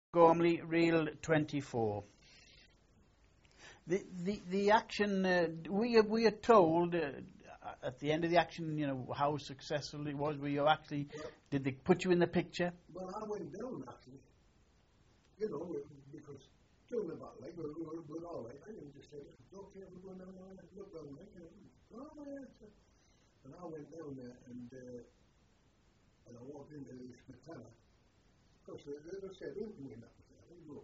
Gormley, Reel 24. The action, we are told at the end of the action, you know, how successful it was. Were you actually, did they put you in the picture? Well, I went down actually, you know, because during the battle, like, we're all right. I didn't just say, okay, we're going down there, look down there, you know, oh, yeah. And I went down there and I walked into this Matella. Of course, as I said, we didn't win that Matella.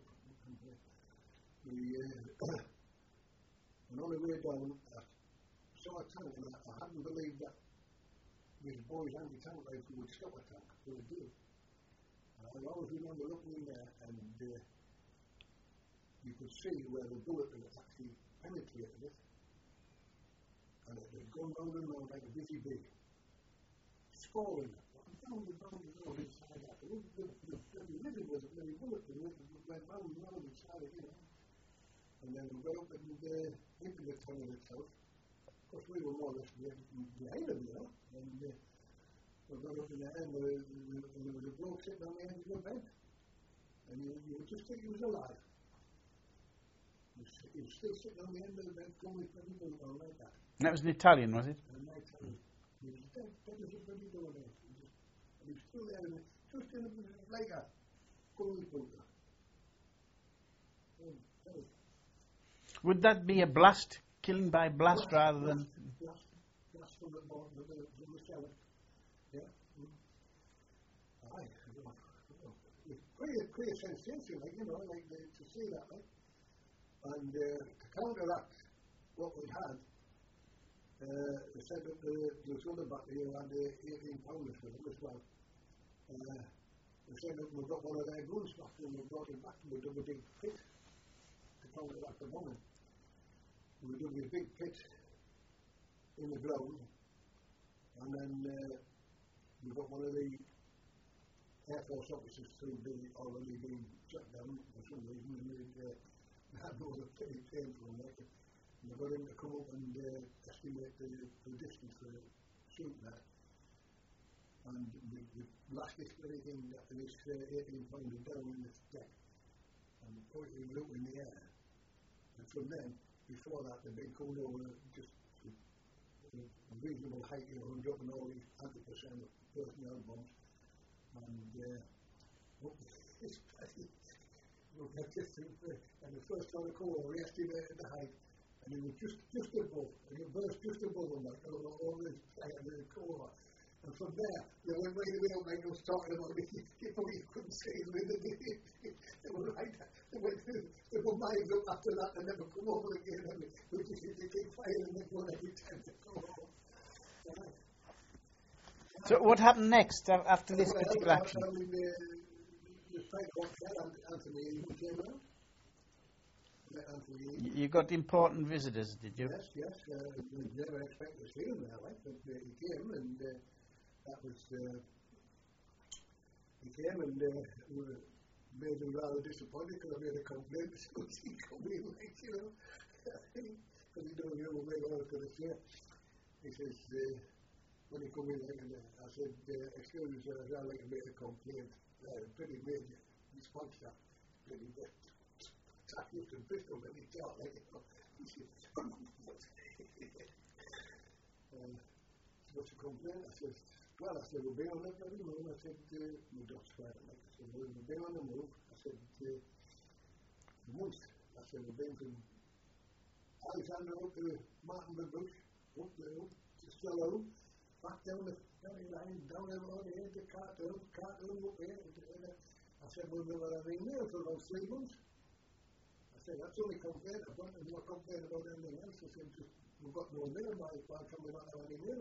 And on the way down, I saw a tank, and I hadn't believed that this boy's anti-tank rifle would stop a tank, but it did. I always remember looking in there, and you could see where the bullet had actually penetrated it, and it had gone round and round like a busy bee, scoring it. Down the road inside that. The middle was a very bullet, and it went round and round inside it, you know. And then we got up and into the tunnel itself. Of course, we were more or less behind them, you know. And we got up in there, and there was a bloke sitting on the edge of the bed. And you would just think he was alive. He was still sitting on the end of the bed, going with people on like that. That was an Italian, was it? An Italian. He was dead as a bloody doornail. And he was still there, and just in a like a going bunker. Would that be a blast, killing by blast rather than... Blast from the bottom of the cellar. Yeah. Aye. Quite a sensation, like, you know, like to see that, like. And to counteract what we had, they said that there was other battery who had 18 pounders with them as well. They said that we got one of their guns back and we brought it back and we dug a big pit to counteract the bombing. We dug this big pit in the ground, and then we got one of the Air Force officers who'd already been shut down for some reason, and they had no other plane from there. And we got him to come up and estimate the distance for shooting that. And we blasted everything that this 18 pounder down in the deck, and we put it up in the air. And from then, before that, they'd been coming over just a reasonable height, you know, and dropping all these 100% of personnel bombs. And it's bloody, and the first time I come over, we estimated the height, and it was just above, and it burst just above them, like, all this height, and then come over. And from there, they went right away up, like I was talking about it, you couldn't see them in the day. They were right, they were miles up after that, and never come over again, and we just keep firing them every time they come over. So what happened next after this particular action? The fight got Anthony came out. You got important visitors, did you? Yes. We never expected to see him there, like, but he came, and that was, he came, and we made him rather disappointed because I made a complaint as soon as he come in, like, you know, because he don't know where I was going to say. He says, when he come in, like, and I said, excuse me, sir, I'd like to make a complaint. Pretty major response to that. Pretty good. I used to pistol when he talked, like, you know. He said, what's the complaint? I said, well, we'll be on it every move. I said, we don't swear it, like, I said, we'll be on the move. I said, months. I said, we've been from Alexander up to Martin the Bush, up to Stillone, back down the line, down the road here to Cartoon up here. I said, we'll never have any mail for about 3 months. I said, that's only complaint. I've got no complaint about anything else. I said, we've got no mail, why can we not have any mail?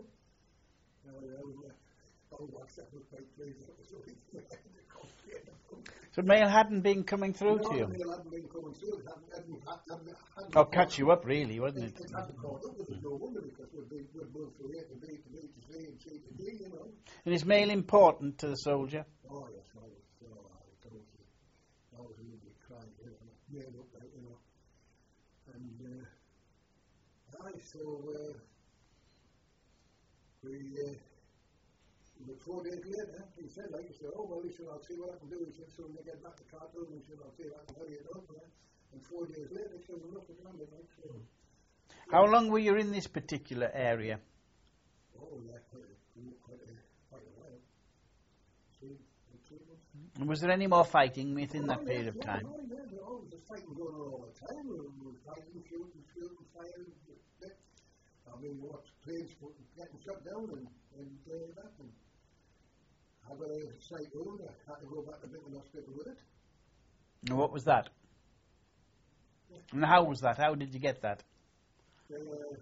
So mail hadn't been coming through to you? No, mail hadn't been coming through. Oh, catch you up, really, wasn't it? It hadn't caught up with us, no wonder, because we'd moved from A to B to B to C and C to D, you know. And is mail important to the soldier? Oh, yes, I was really crying, you know, mail up there, you know. And, so, we But 4 days later, he said, like, he said, oh, well, he said, I'll see what I can do. He said, so when they get back to Khartoum, he said, I'll see what I can hurry it up. And 4 days later, he said, well, nothing wrong with it. So, How long were you in this particular area? oh, yeah, quite a while. 3 months. And was there any more fighting within that period of time? Oh, yeah, there was fighting going on all the time. We were fighting, shooting, firing. I mean, what planes getting shut down and that. And I got a slight wound. I had to go back to Britain Hospital with it. And what was that? And how was that? How did you get that? In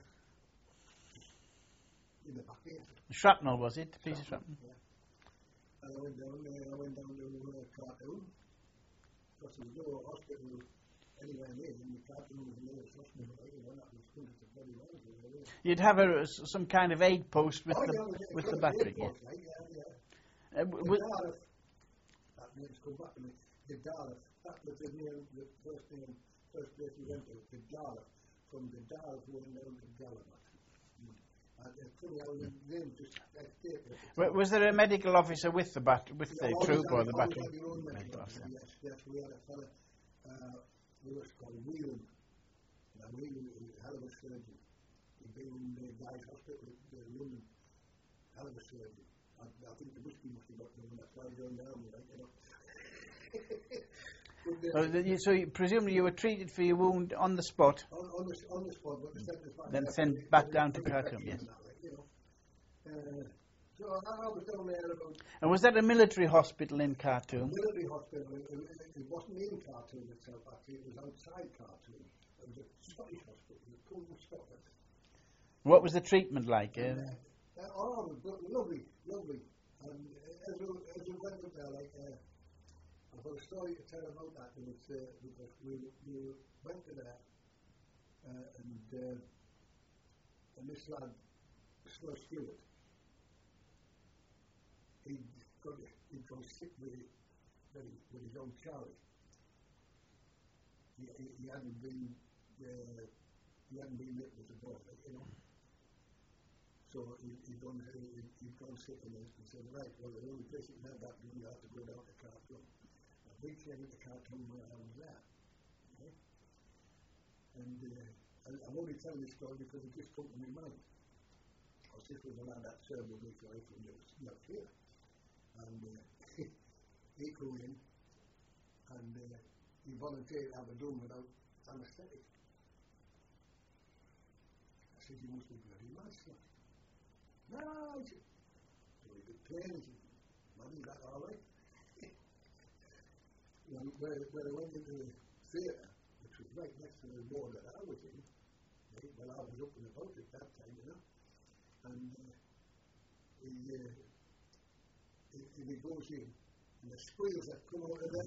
the back here. Shrapnel, was it? A piece of shrapnel? Yeah. And I went down to Khartoum. Because there was no hospital anywhere near. In the Khartoum was the nearest hospital. That was hundreds of bloody miles away. You'd have some kind of aid post with the battery, yeah. The Darif, that name's come back to me. The Darif, that was the name, the first place we went to. The Darif, from the Darif we went down to Gallabat. And it's funny how the name just escaped. Was there a medical officer with the troop or the battery? Yes, we had a fella, who was called Whelan. Now Whelan was a hell of a surgeon. He'd been in the Guy's Hospital in London. Hell of a surgeon. I think the whiskey must have got to him. That's why he's going down, like, you know. So presumably you were treated for your wound on the spot. On the spot, but then sent back down to Khartoum, yes. So I was down there about... And was that a military hospital in Khartoum? Military hospital. It wasn't in Khartoum itself, actually. It was outside Khartoum. It was a Scottish hospital. It was called Scotland. What was the treatment like? Lovely. And as we went up there, like... I've got a story to tell about that, and it's because we went to there, and this lad, Sir Stewart, he'd gone sick with his own Charlie. He hadn't been written as a boy, you know. So he'd gone sick, and he said, right, well, the only place you can have that, you have to go down to Khartoum. We came into Khartoum when I was there. Okay? And I'm only telling this story because it just come to my mind. Because this was a lad that served with me for years here. And he came in and he volunteered to have a room without anaesthetic. I said, you must be bloody mad, sir. No, I said, so he did plain. He said, man, is that all right? When I went into the theatre, which was right next to the ward that I was in, right, well, I was up and about at that time, you know, and he goes in, and the squeals that come out of there,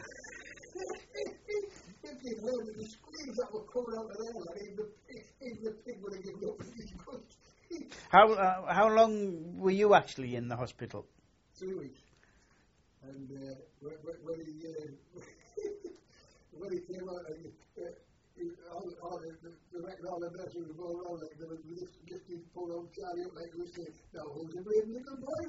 if you'd heard of the squeals that were coming out of there, like even the pig would have given up with his guts. How long were you actually in the hospital? 3 weeks. And when he came out, and all the nurses would go around like they would lift his poor old Charlie up like we say, now who's a brave little boy?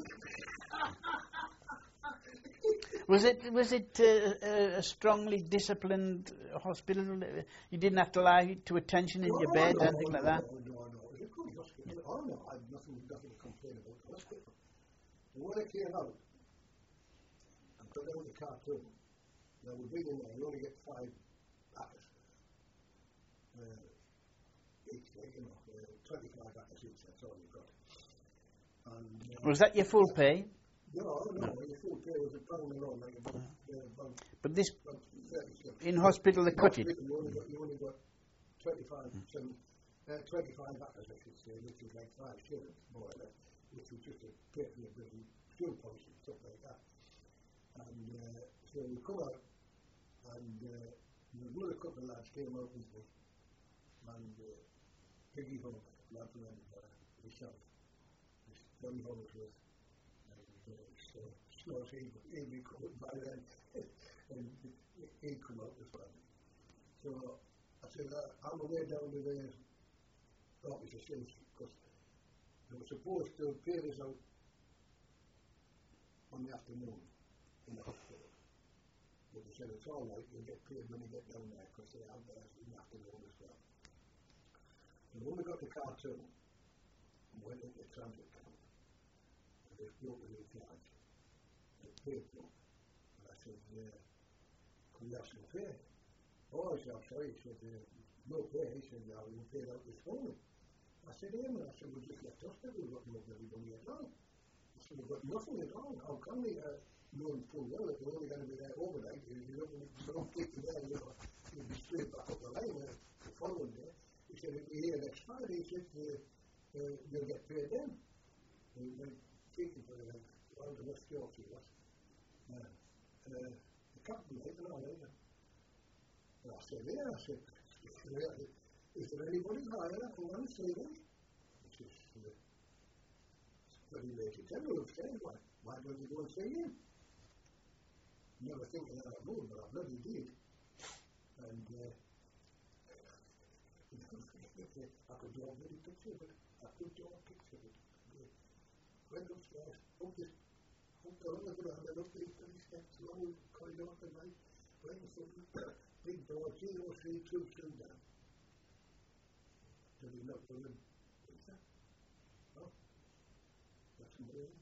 Was it a strongly disciplined hospital? You didn't have to lie to attention in your bed, anything like that? No, it was a good hospital. Oh no, I had nothing to complain about the hospital. And when I came out, but there was a Khartoum. Now we've been in there, you only get 5 acres. Each day, you know, 25 acres each, that's all you've got. And, was that your full pay? No, your full pay was £1 a round, like about but this, about 36. in hospital they cut it? You only got 25 acres, I should say, which is like 5 shillings, more or less, which was just to pay for your bloody fuel post and stuff like that. And so we come out, and another couple of lads came out with me, and Piggy Home, lad from myself, Johnny Hollingsworth, and Sloss, he'd be coming by then, and he'd come out as well. So I said, I'm away down to the office of Simpson, because they were supposed to pay us out on the afternoon in the hospital. But they said it's all right, you'll get paid when you get down there because they have theirs in the afternoon as well. And when we got to Khartoum, and went into the transit camp, and this bloke was in charge, the paid bloke, and I said, can we have some pay? Oh, I said, I'm sorry, he said, no pay. He said, yeah, we were paid out this morning. I said, Eamon, I said, we just left hospital, we've got no bloody money at all. I said, we've got nothing at all. How can we, knowing full well that we're only going to be there overnight, you don't take you there, you'll be straight back up the line the following day. He said, if we're here next Friday, he said, you'll get paid then. And we went taking for around the West Yorkshire was. The captain like an all right. And I said, yeah, I said, is there anybody higher who wants to say that? He says, bloody Major General said, why don't you go and say him? Never thinking that I would, but I bloody did. And I could draw a bloody picture of it. I could draw a picture of it. Went upstairs, up the ground, and up these steps, long corridor to the right, went in front of the big door, 0322 down. Did he knock on the pizza? Oh, that's somebody in.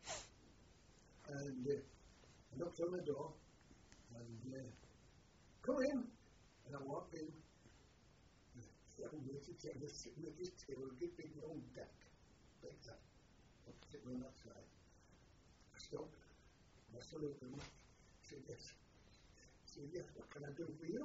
And I knocked on the door, and come in. And I walked in. The young Major General sitting at his table, a big long deck, like that. I was sitting on that side. I stopped. I saluted him. I said, yes. I said, yes, what can I do for you?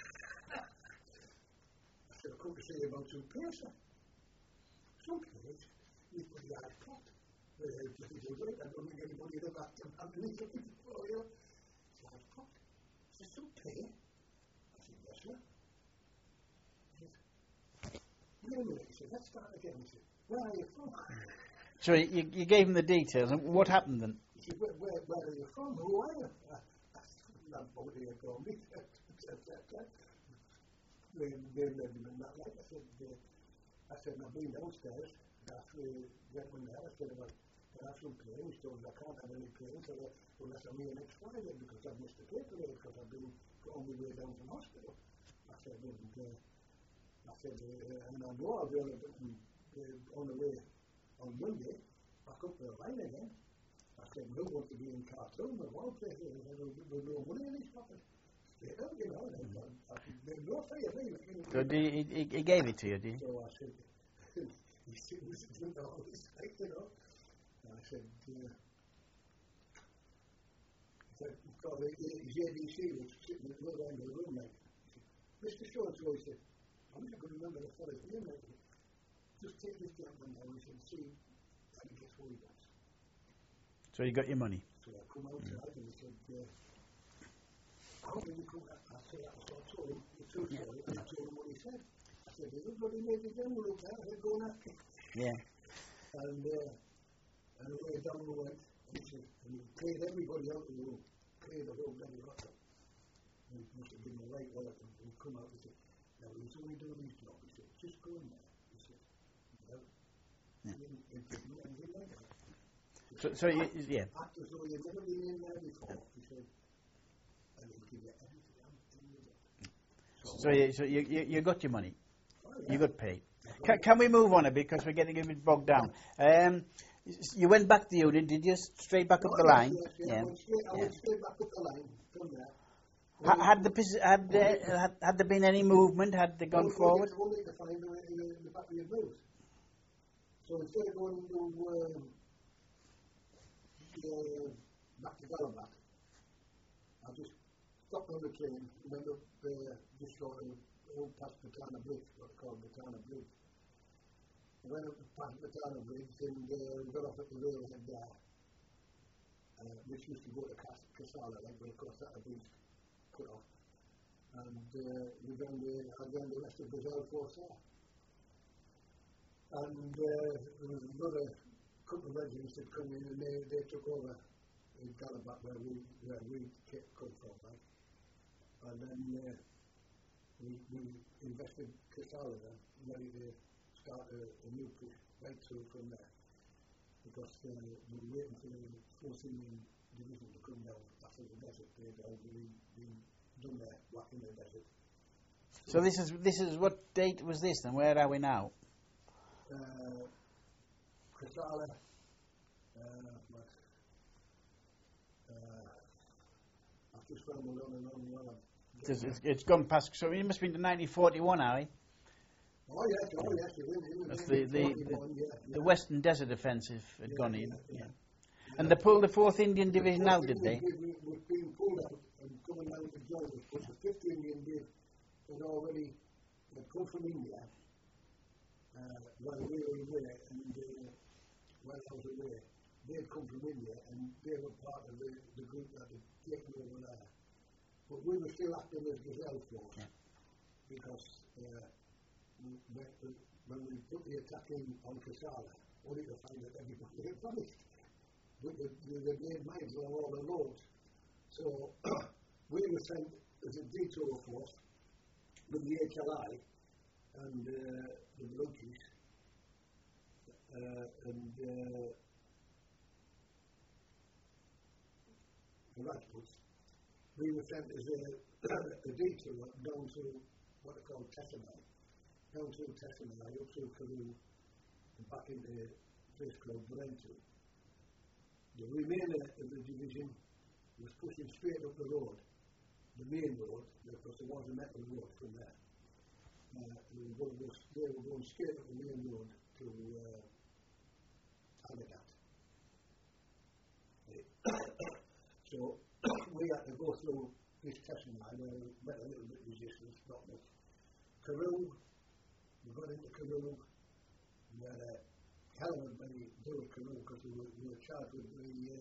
I said, I've come to see you about some pay, sir. Some pay? You've got the hard pot. I don't think anybody would have asked him how many looking for you. It's hard pot. I said, some pay? I said, yes, sir. He said, wait a minute. He said, let's start again. He said, where are you from? So you gave him the details, and what happened then? He said, where are you from? Who are you? I said, I'm out here from me. They let him in that light. I said, I've been downstairs. That's the gentleman there. I said, I have some pain. He told me I can't have any pain unless I'm here next Friday because I've missed the paperwork because I've been on my way down from hospital. I said, and I know I'll be on the way on Monday, back up the line again. I said, we don't want to be in Khartoum, but one place with no money in his pocket. Straight out, there's no fair me. So he gave it to you, did he? So I said, he's sitting there all this night, And I said, because the JDC was sitting at the other end of the room, like, Mr. So-and-so, he said, I'm not going to remember the fellow's name, like, just take this gentleman down and see how he gets what he wants. So you got your money? So I come outside and he said, how did you come out? I said, I told him the truth, and I told him what he said. I said, there's a bloody Major General up there, they're going after him. Yeah. And away down we went, and he cleared everybody out of the room, cleared the whole bloody lot up. He must have given a right word, and he come out and said, now he's only doing his job. He said, just go in there. He said, well, he didn't do anything like that. So yeah. Act as though you'd never been in there before. He said, and he'll give you everything you want. So you got your money. You got paid. Can we move on it because we're getting a bit bogged down? You went back to the unit, did you? Straight back up the line? Yeah. I went straight back up the line from there. Had there been any movement? Had they gone forward? Only to find the battery of moves. So instead of going back to Galabat, I just stopped on the train, went up just short of old past Batana Bridge, what they call Batana Bridge. I went up past Batana Bridge and got off at the railhead there, which used to go to Kassala, but of course that had been cut off. And we then the rest of the Brazil force there. And there was another couple of regiments that come in and they took over in Galabat where we come from, right? And then we invested Kassala then, ready to start a new push right through from there. because we were waiting for the 4th Indian Division to come down after the desert. They'd already been done their work in the desert. So this is what date was this then? Where are we now? Kasala, I've just found one on. It's gone past, so it must have been to 1941, Harry. Oh yes, That's the Western Desert Offensive had gone in. Yeah. And they pulled the 4th Indian Division out, did they? We've been pulled out and coming out to join us, but the 5th Indian Div had already come from India while we were away, and while I was away, they'd come from India and they were part of the group that had taken over there. But we were still acting as Gazelle Force because when we put the attack in on Kasala, only to find that everybody had vanished. But the made mines on all the roads. So we were sent as a detour force with the HLI and the Bluchies and the Rajputs. We were sent as a detour down to what are called Tessamai, down through Tessamai, up through Karoo, and back into a place called Brentu. The remainder of the division was pushing straight up the road, the main road, because there was a metal road from there. They were going straight up the main road to Agadat. So we had to go through this testing line where we met a little bit of resistance, not much. Karoo, we got into Karoo, we had a hell of a many do at Karoo because we were charged with we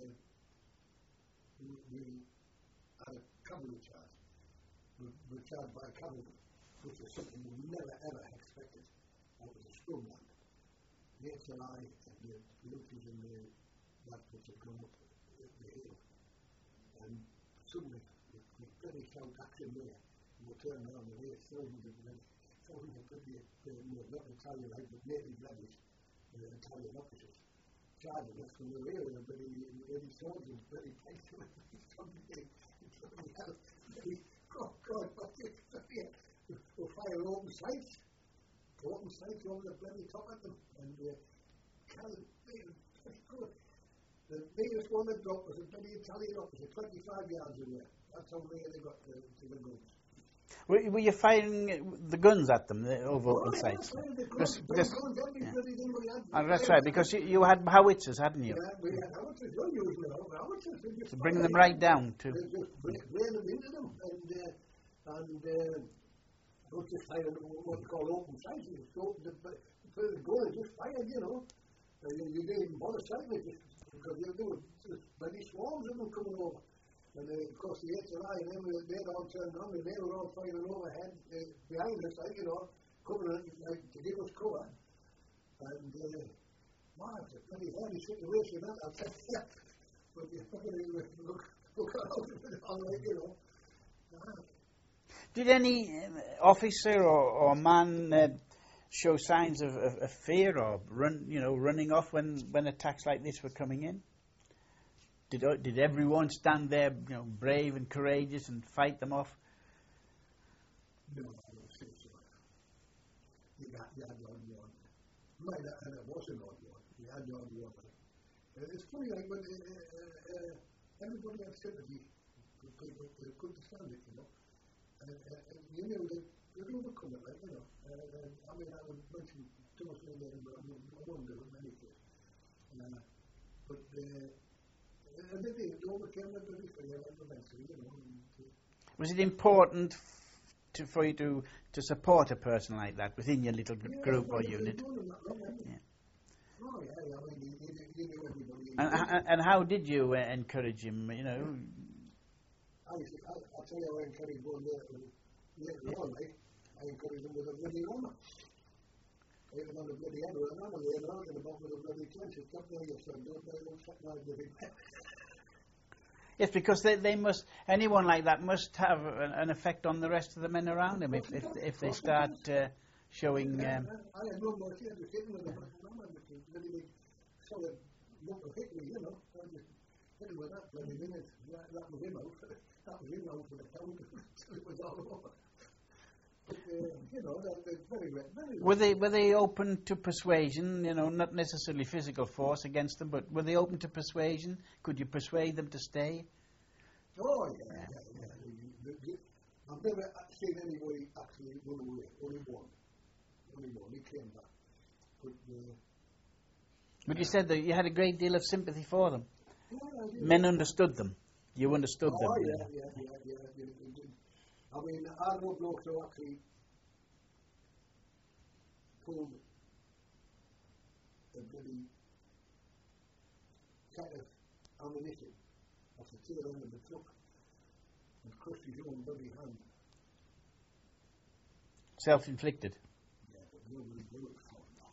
had a cavalry charge. We were charged by cavalry, which was something we never ever expected. That was a scrum land. The HLI and the Lucas and the Rajputs had gone up the hill. And suddenly, we bloody shout action there. And we turned around and there thousands of bloody, not Italian, but native ladies, Italian officers, charging us from the rear with a bloody swords and bloody pikes. Oh God, what's this? We'll fire open sights over the bloody top of them. And the biggest one that dropped was a bloody Italian officer, 25 yards away. That's how near they got to the guns. Were you firing the guns at them over open sights? That's right, because you had howitzers, hadn't you? Yeah, we had howitzers. Don't use howitzers. To bring them right down to. Just ran them into them, and not just firing what we call open sights. So the gun is just fired, you know. You didn't even bother sighting it because there were many swarms of them coming over. And of course the HLI and them, they'd all turned on and they were all firing overhead behind us, you know, covering it to give us cover. And wow, it's a pretty heavy situation, that I'll tell you. But you look out of it all right, you know. Did any officer or man show signs of fear or running off when attacks like this were coming in? Did everyone stand there, brave and courageous and fight them off? No, I don't think so. You had the odd one. And it was an odd one. You had the odd one. It's funny, like, when everybody had sympathy for people that couldn't stand it, you know. And you knew that they'd overcome it, like, you know. I mean, I would mention Thomas Lane, but I wouldn't do it in any case. But and they overcame it very eventually, you know. Was it important for you to support a person like that within your little group or unit? Yeah. Oh, yeah, I mean, you knew everybody. And how did you encourage him, I'll tell you how I encouraged one later on, like, I encouraged him with a bloody armor. Hit him on the bloody head with an armor, laying out in the bottom of the bloody trench. It's up there, your son, don't let him shut my bloody head. Yes, because they must. Anyone like that must have an effect on the rest of the men around him if they start showing. I had no mercy. I was hitting with a armor, which was really solid look at Hickory, you know, I just hit him with that bloody minute. That was him out. That was him out for the counter. It was all over. But, you know, they're very, very. Were they open to persuasion? You know, not necessarily physical force against them, but were they open to persuasion? Could you persuade them to stay? Oh yeah. I've never seen anybody actually run away. Only one. He came back. But you said that you had a great deal of sympathy for them. Yeah, Men understood them. You understood them. Yeah. I mean, I know blokes who actually pulled a bloody kind of ammunition off the tail end of the truck and crushed his own bloody hand. Self-inflicted. Yeah, but nobody knew it for him.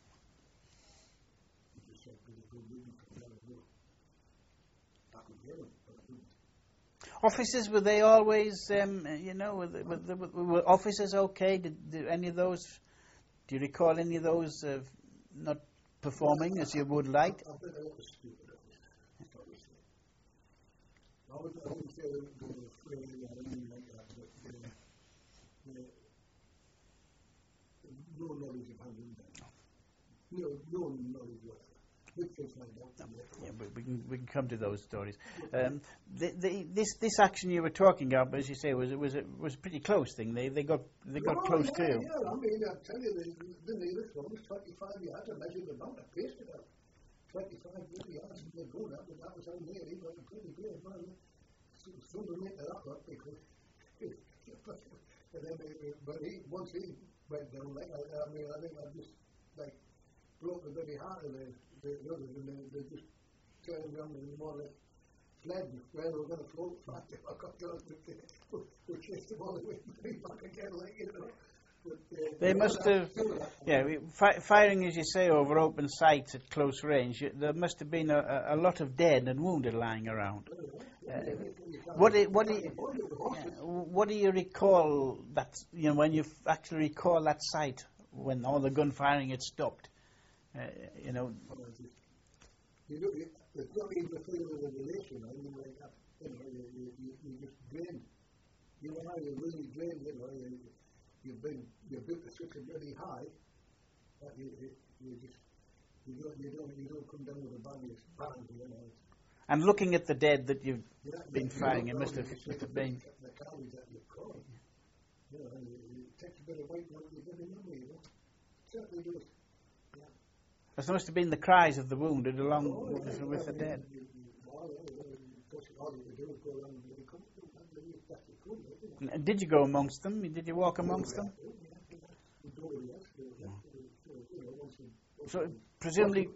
He just said, "Good reading from there as well." I could hear him, but I couldn't. Officers, were they always, you know, were officers okay? Did any of those, do you recall any of those not performing as you would like? I bet I was stupid at this, obviously. I wouldn't say they were afraid or anything like that, but no knowledge of handling them. No knowledge whatever. Yeah, we can come to those stories. This action you were talking about, as you say, was a pretty close thing. They got close to you. Yeah, I mean, I tell you, the nearest one was 25 yards. I measured them out. I paced it out. 25 yards and they're going up, and that was how near he got a pretty good man. Some of them into that lot because and then once he went down, like I mean, I think I just like broke the bloody heart of the others, and they just turned around and more or less fled where they were going to float. In fact, if I got down, we chased them all the way back again, like, you know. But, they must have, firing, as you say, over open sights at close range. There must have been a lot of dead and wounded lying around. What do you recall that, you know, when you actually recall that sight when all the gun firing had stopped? You know. There's not even a feeling of relation, I mean, like that. You know, you just drained. You are really drained, you know. You've built the switch really high, but you don't come down with a bang, you know. And looking at the dead that you've been firing, it must have been. The calories that you've caught, you know, and it takes a bit of weight out of your bloody memory, you know. Certainly does. There must have been the cries of the wounded along with the dead. Did you go amongst them? Did you walk amongst them? So presumably,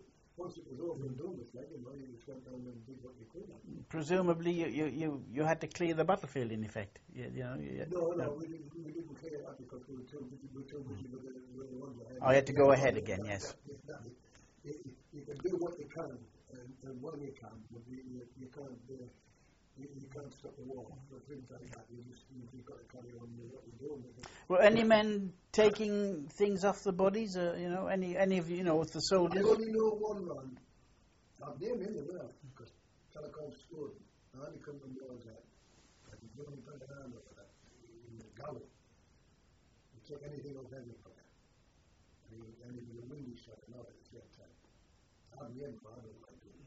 you had to clear the battlefield in effect. No, we didn't clear that because we were too busy with the ones ahead. Oh, you had to go ahead again, yes. You can do what you can and when you can, but you can't stop the war. For things like that, you've got to carry on with what you're doing. Were any men taking things off the bodies? You know, any of with the soldiers? I only know one man. I've named him as well because Telecom scored. I only come from the other side. But he's only got an arm over that in the gallop. He took anything off everybody. And he was a windy shot and all at the same time. I'm the end, but I don't like doing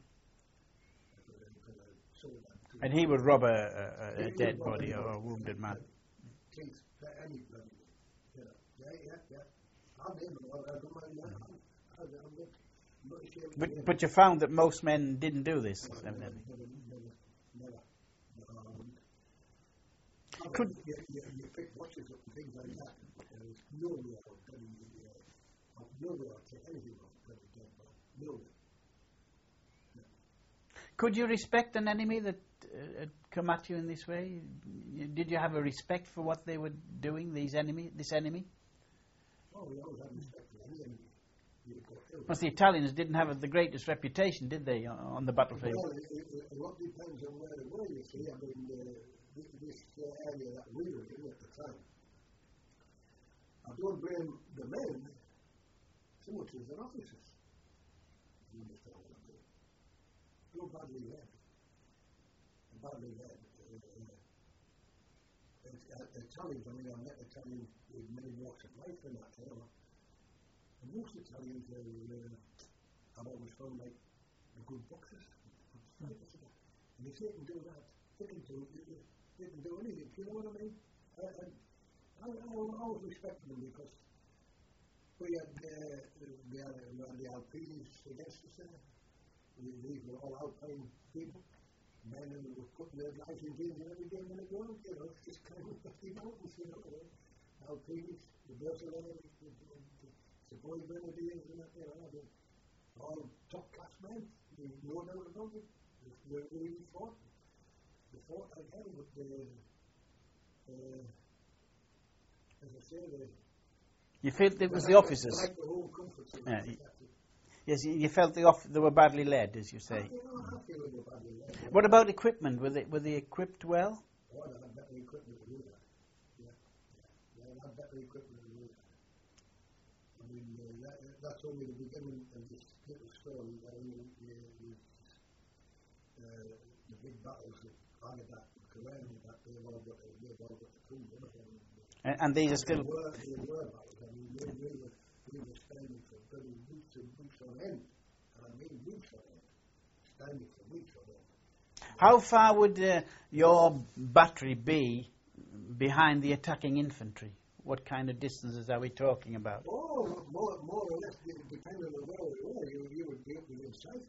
it. And he would rob a dead body or a wounded man. Please, any bloody, you know. Yeah. I'm in, I don't mind that. I'm not ashamed. But you found that most men didn't do this, evidently. Never. Could you pick watches up and things like that. There's no way of telling you. No way I'll take anything off the dead man. No way. No. Could you respect an enemy that had come at you in this way? Did you have a respect for what they were doing, this enemy? Oh, we always had respect for any enemy. Because the Italians didn't have the greatest reputation, did they, on the battlefield? Well, a lot depends on where they were, you see. I mean, this area that we were in at the time. I don't blame the men so much as the officers. You understand what I mean? you're badly led. Badly led. Italians, I mean, I met Italians with many walks of life in that, you know. And most Italians I've always found like the good boxers, good fighters. And if they can do that, they can do anything, you know what I mean? And I always respected them because we had the Alpines against us there. These were all Alpine people. Men who were putting their lives in danger every day when they go out, you know, it's just kind of 50 mountains, you know. Alpines, the Bertolini, the Boy Grenadiers, and that, you know, all top class men, no doubt about it. We really fought. We fought again, but as I say, you felt it was the officers? Like the whole comfort of it. Yes, you felt they were badly led, as you say. I feel they were badly led. What about equipment? Were they equipped well? Oh, they had better equipment to do that. Yeah. They had better equipment to do that. I mean, that's only the beginning of this little story. The big battles of Baghdad and Kuwait, they've all got to prove it. And these are still... They were battles. I mean, we were standing for bloody weeks and weeks on end. And I mean weeks on end. Standing for weeks on end. How far would your battery be behind the attacking infantry? What kind of distances are we talking about? Oh, more or less, depending on where we were, you would be up within sight.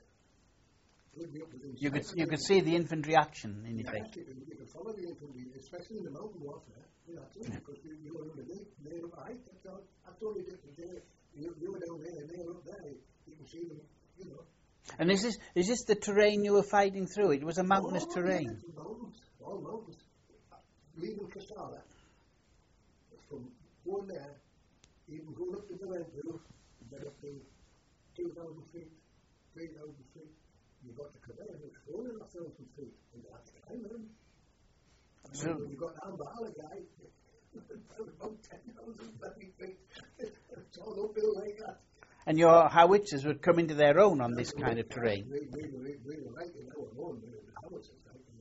You could see the infantry action, in effect. You can follow the infantry, especially in the mountain warfare. Because you were in the deep, near up height. That's all you did today. You were down there, and they were up there. You can see them, you know. And is this the terrain you were fighting through? It was a mountainous terrain. Yeah, mountains, all mountains. Leaving Kassala, from going there, even going up to the Renfrew, get up to 2,000 feet, 3,000 feet. You got to Quebec, it's 4,500 feet, and you have to climb them. So when you got down the Allagai, about 10,000 feet. It's all uphill like that. And your howitzers would come into their own on this kind of terrain. We were right in our own, the howitzers,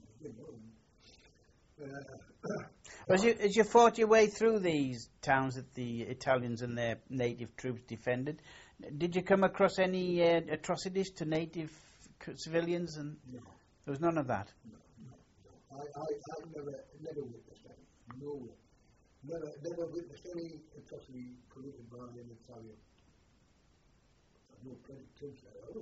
right? As you fought your way through these towns that the Italians and their native troops defended, did you come across any atrocities to native civilians? And no. There was none of that? No. I never witnessed any. No way. Never witnessed any atrocity committed by an Italian. No troops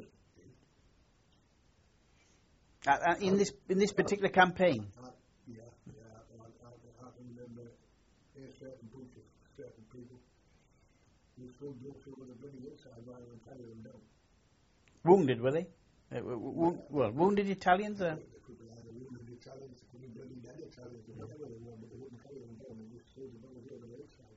there. In this particular campaign? Yeah. I remember certain groups of certain people who still go through the bloody hillside rather than carry them down. Wounded, were they? Wounded Italians? They could be either wounded Italians, they could be bloody dead Italians, or whatever they were, but they wouldn't carry them down and just throw them over the hillside.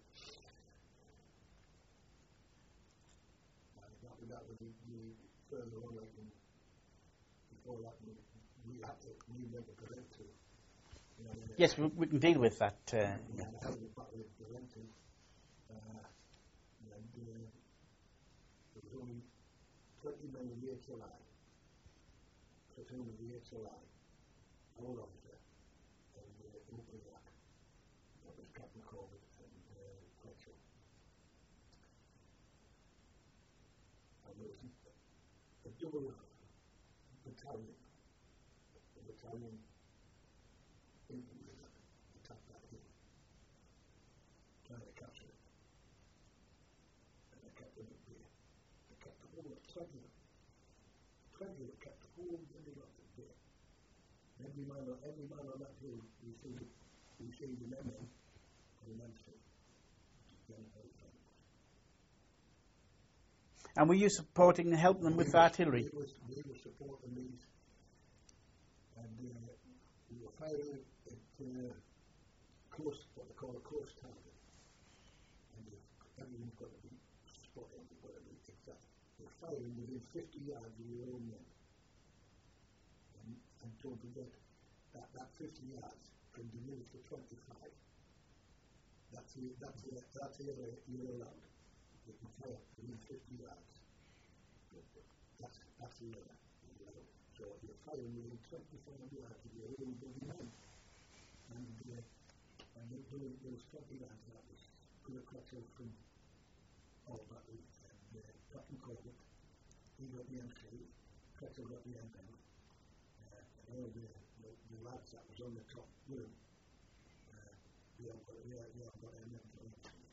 That was the further on, like before that, we went to Corrento. Yes, we can deal with that. Yeah. How the battle of Corrento. There was only 20 men in the HLI, platoon of the HLI, all officer, and Upayak. That was Captain Corbett and Quetchel. And there was a double battalion, infantry that attacked that hill, trying to capture it. And they kept them at bay. They kept the whole 20 of them. 20 that kept the whole bloody lot at bay. Every man on that hill, we see the men in, and the men still. And were you supporting and helping them with artillery? We were supporting these, and we were firing at close, what they call a close target. And everyone's got to be spotted, you've got to be exact. We're firing within 50 yards of your own men. And don't forget that 50 yards can diminish to 25. That's the area you're allowed. You can fire within 50 yards. That's the area. So you're firing within 25 yards of your own bloody man. And those 20 yards that was good across from all battery. And Captain Corbett, he got the MC, Petro got the MM, and all the lads that was on the top with him, they all got MM.